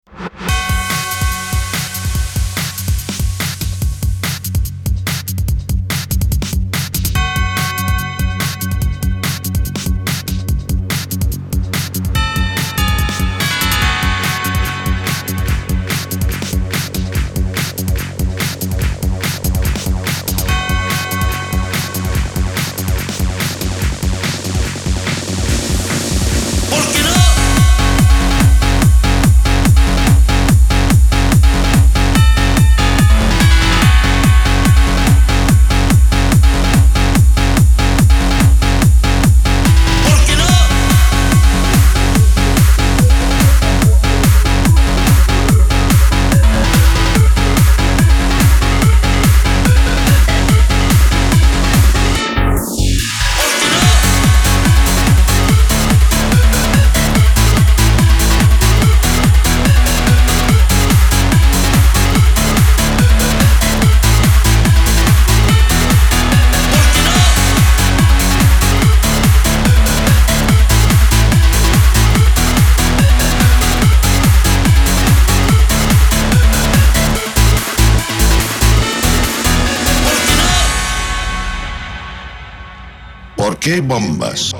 ¿Por qué bombas?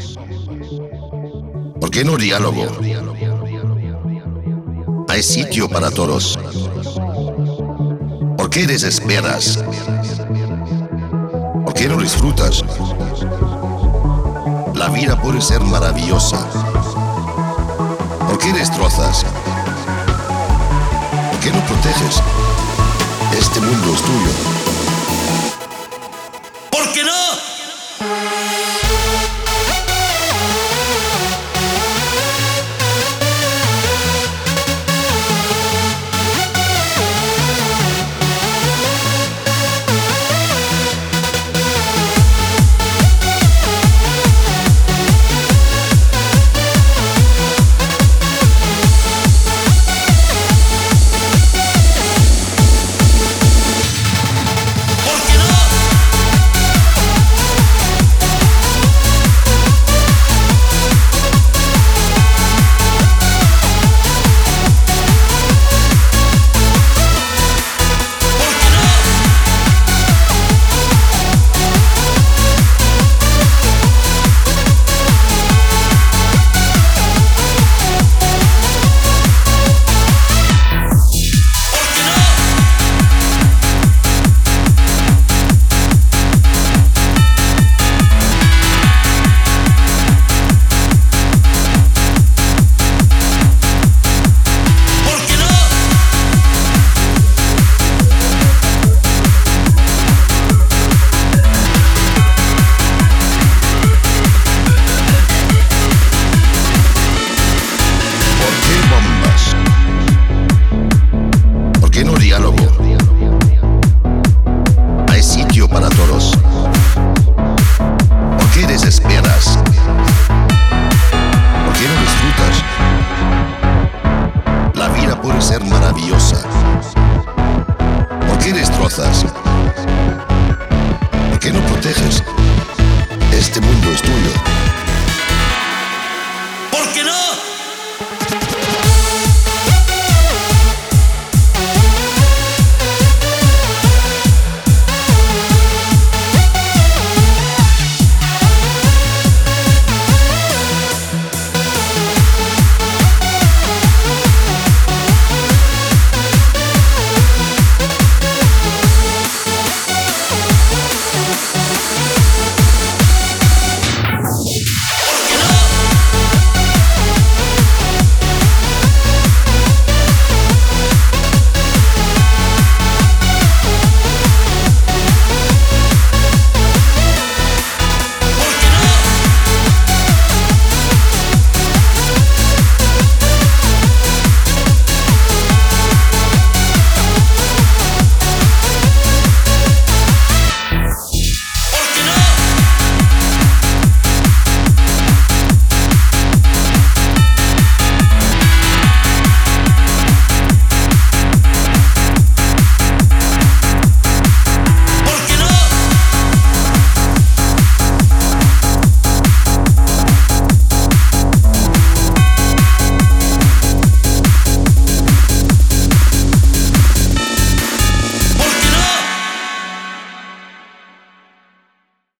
¿Por qué no diálogo? Hay sitio para todos. ¿Por qué desesperas? ¿Por qué no disfrutas? La vida puede ser maravillosa. ¿Por qué destrozas? ¿Por qué no proteges? Este mundo es tuyo. ¿Por qué no? Hay sitio para todos. ¿Por qué desesperas? ¿Por qué no disfrutas? La vida puede ser maravillosa.